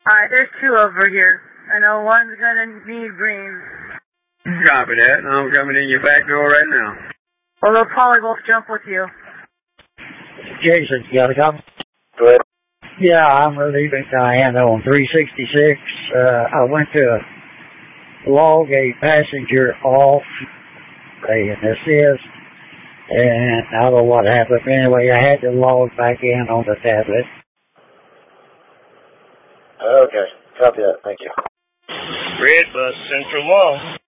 Alright, there's two over here. I know one's gonna need green. Copy that. I'm coming in your back door right now. Well, they'll probably both jump with you. Jason, you gotta come? Go ahead. Yeah, I'm relieving Diana on 366. I went to log a passenger off an assist, and I don't know what happened. Anyway, I had to log back in on the tablet. Okay, copy that. Thank you. Red Bus Central Wall.